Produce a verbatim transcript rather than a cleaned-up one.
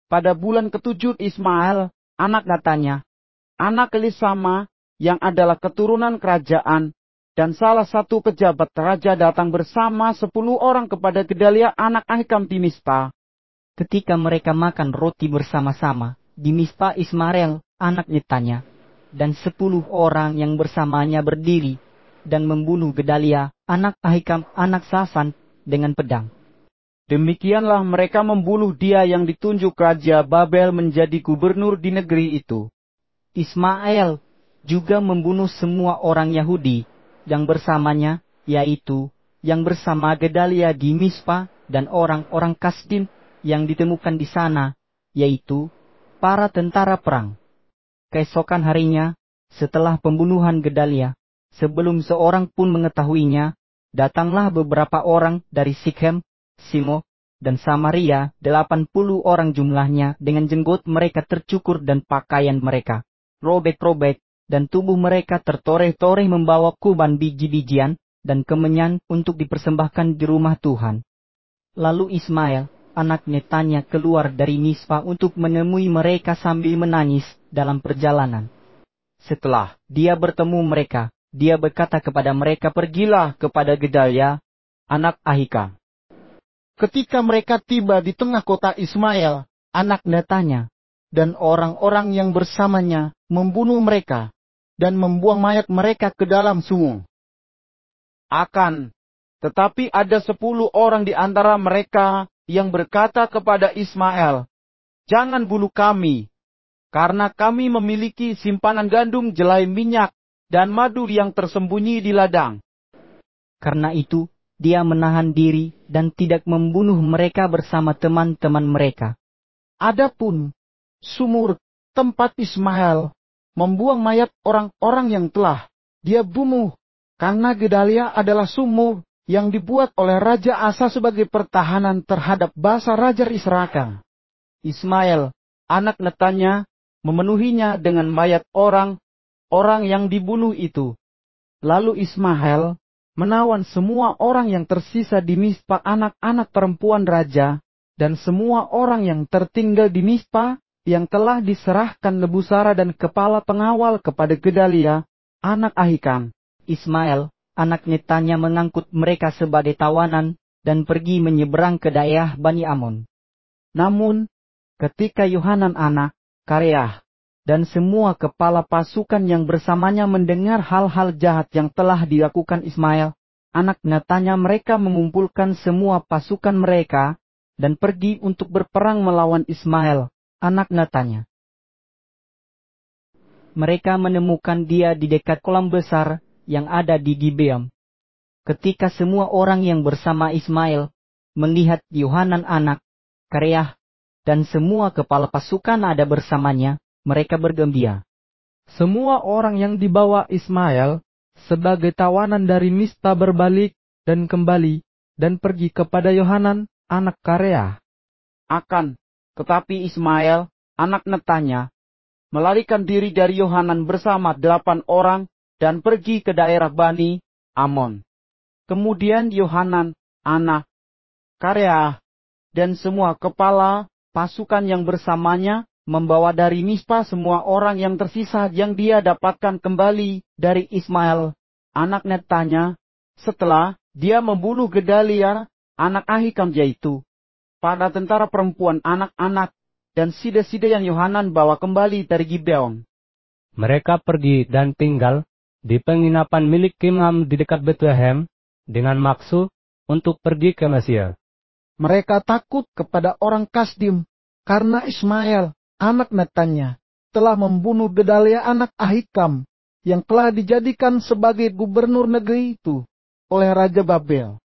pada bulan ketujuh Ismail, anak Netanya, anak Elisama, yang adalah keturunan kerajaan, dan salah satu pejabat raja datang bersama sepuluh orang kepada Gedalia anak Ahikam di Mispa. Ketika mereka makan roti bersama-sama di Mispa, Ismail, anak Netanya, dan sepuluh orang yang bersamanya berdiri dan membunuh Gedalia, anak Ahikam, anak Safan, dengan pedang. Demikianlah mereka membunuh dia yang ditunjuk Raja Babel menjadi gubernur di negeri itu. Ismail juga membunuh semua orang Yahudi yang bersamanya, yaitu yang bersama Gedalia di Mispa, dan orang-orang Kasdim yang ditemukan di sana, yaitu para tentara perang. Keesokan harinya, setelah pembunuhan Gedalia, sebelum seorang pun mengetahuinya, datanglah beberapa orang dari Sikhem, Simo, dan Samaria, delapan puluh orang jumlahnya, dengan jenggot mereka tercukur dan pakaian mereka robek-robek, dan tubuh mereka tertoreh-toreh, membawa kuban biji-bijian dan kemenyan untuk dipersembahkan di rumah Tuhan. Lalu Ismail, anak Netanya, keluar dari Mispa untuk menemui mereka sambil menangis dalam perjalanan. Setelah dia bertemu mereka, dia berkata kepada mereka, "Pergilah kepada Gedalia, anak Ahikam." Ketika mereka tiba di tengah kota, Ismail, anak Netanya, dan orang-orang yang bersamanya membunuh mereka dan membuang mayat mereka ke dalam sungai. Akan tetapi ada sepuluh orang di antara mereka yang berkata kepada Ismail, "Jangan bunuh kami, karena kami memiliki simpanan gandum, jelai minyak, dan madu yang tersembunyi di ladang." Karena itu, dia menahan diri dan tidak membunuh mereka bersama teman-teman mereka. Adapun sumur tempat Ismail membuang mayat orang-orang yang telah dia bunuh, karena Gedalia adalah sumur yang dibuat oleh Raja Asa sebagai pertahanan terhadap bangsa Raja Israel. Ismail, anak Netanya, memenuhinya dengan mayat orang-orang yang dibunuh itu. Lalu Ismail menawan semua orang yang tersisa di Mispa, anak-anak perempuan raja, dan semua orang yang tertinggal di Mispa, yang telah diserahkan Nebusara dan kepala pengawal kepada Gedalia, anak Ahikam. Ismail, anak Netanya, mengangkut mereka sebagai tawanan, dan pergi menyeberang ke daerah Bani Amon. Namun, ketika Yohanan anak Kareah, dan semua kepala pasukan yang bersamanya mendengar hal-hal jahat yang telah dilakukan Ismail, anak Netanya, mereka mengumpulkan semua pasukan mereka, dan pergi untuk berperang melawan Ismail, anak Netanya. Mereka menemukan dia di dekat kolam besar yang ada di Gibeon. Ketika semua orang yang bersama Ismail melihat Yohanan anak Kareah dan semua kepala pasukan ada bersamanya, mereka bergembira. Semua orang yang dibawa Ismail sebagai tawanan dari Mispa berbalik dan kembali dan pergi kepada Yohanan anak Kareah. Akan tetapi Ismail, anak Netanya, melarikan diri dari Yohanan bersama delapan orang dan pergi ke daerah Bani Amon. Kemudian Yohanan anak Kareah dan semua kepala pasukan yang bersamanya membawa dari Mispa semua orang yang tersisa yang dia dapatkan kembali dari Ismail, anak Netanya, setelah dia membunuh Gedalia, anak Ahikam, yaitu pada tentara perempuan, anak-anak, dan sida-sida yang Yohanan bawa kembali dari Gibeon. Mereka pergi dan tinggal di penginapan milik Kimham di dekat Bethlehem, dengan maksud untuk pergi ke Mesir. Mereka takut kepada orang Kasdim, karena Ismail, anak Netanya, telah membunuh Gedalia anak Ahikam, yang telah dijadikan sebagai gubernur negeri itu oleh Raja Babel.